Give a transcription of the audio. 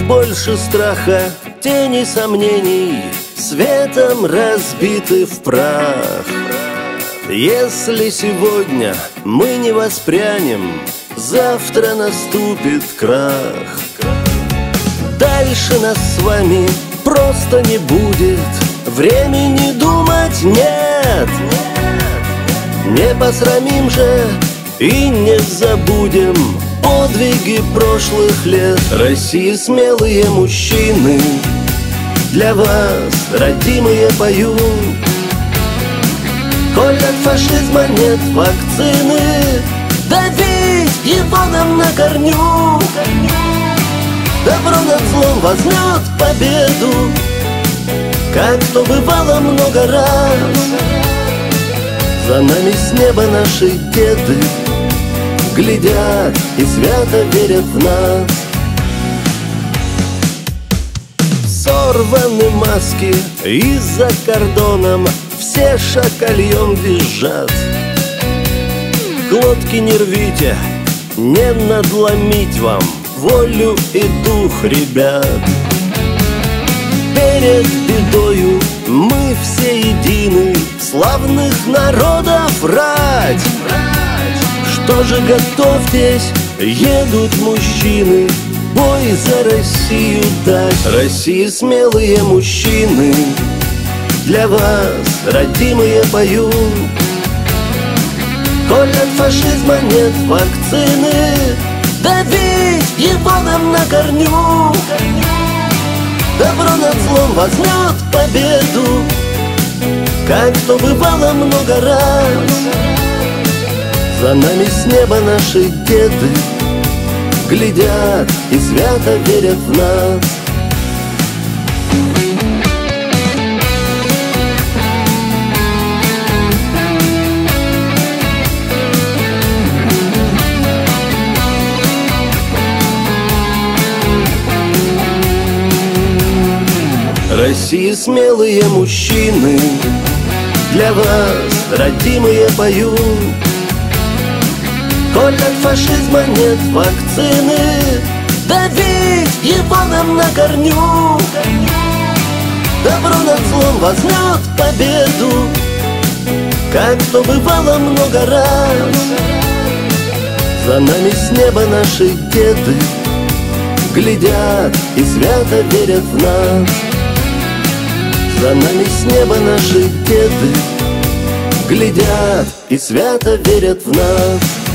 больше страха, тени сомнений светом разбиты в прах. Если сегодня мы не воспрянем, завтра наступит крах. Дальше нас с вами просто не будет, времени думать нет. Не посрамим же и не забудем подвиги прошлых лет. России смелые мужчины, для вас, родимые, поют. Коль от фашизма нет вакцины, давить его нам на корню. Добро над злом возьмет победу, как то бывало много раз. За нами с неба наши деды глядят и свято верят в нас. Сорваны маски, и за кордоном все шакальем визжат. Глотки не рвите, не надломить вам волю и дух, ребят. Перед бедою мы все едины, славных народов рать. Что же, готовьтесь, едут мужчины, бой за Россию дать. России смелые мужчины, для вас, родимые, поют. Коль от фашизма нет вакцины, давить его нам на корню. Добро над злом возьмет победу, как то бывало много раз. За нами с неба наши деды глядят и свято верят в нас. России смелые мужчины, для вас, родимые, поют. Коль от фашизма нет вакцины, давить его нам на корню. Добро над злом возьмет победу, как то бывало много раз. За нами с неба наши деды глядят и свято верят в нас. За нами с неба наши деды глядят и свято верят в нас.